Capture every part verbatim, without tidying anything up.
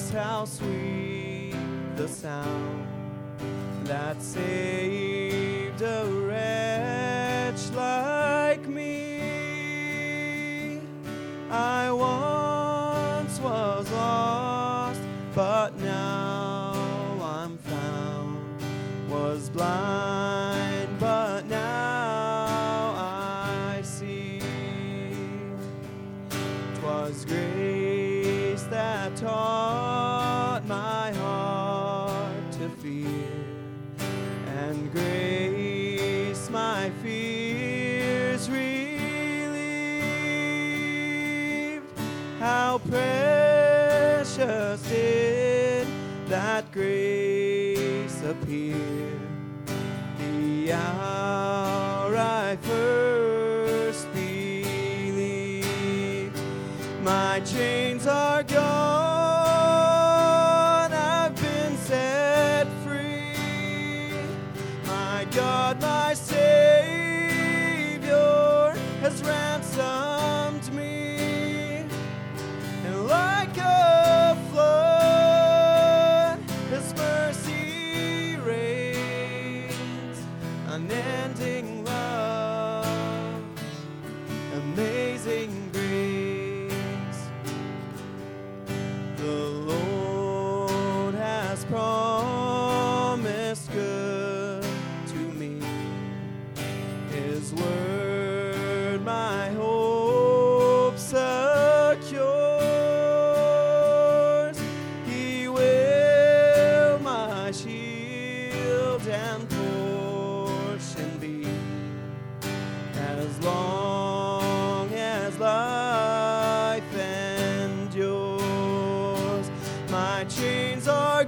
how sweet the sound that saved a wretch like me. I once was lost, but now I'm found, was blind, but now I see. 'Twas grace that taught my heart to fear, and grace my fears relieved. How precious did that grace appear, the hour I first believed. My chains are gone, I've been set free. My God, my Savior has ransomed me. And like a flood, His mercy reigns, unending love, amazing grace. The Lord has promised good to me. His word my hope secures. He will my shield and portion be, as long as life endures. My chains are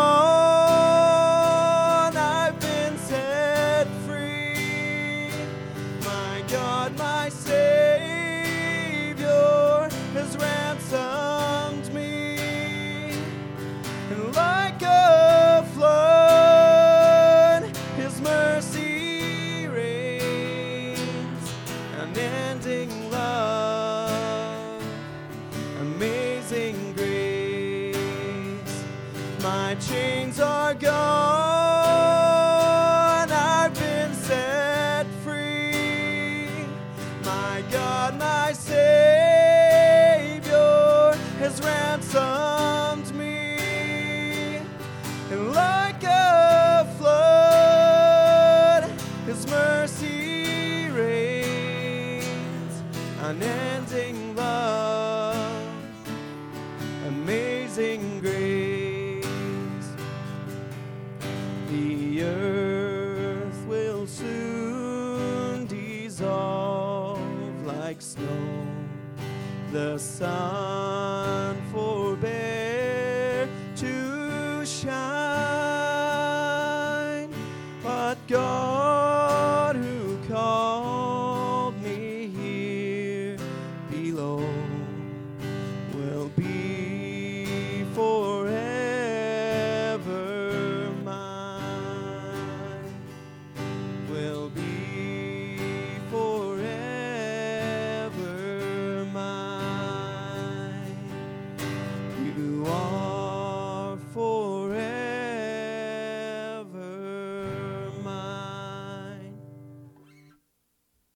gone, I've been set free. My God, my Savior has ransomed me. And like a flood, His mercy reigns, unending love, amazing grace. My chains are gone, I've been set free. My God, my Savior has ransomed me. And like a flood, His mercy reigns, unending love, amazing grace. The earth will soon dissolve like snow. The sun forbear to shine.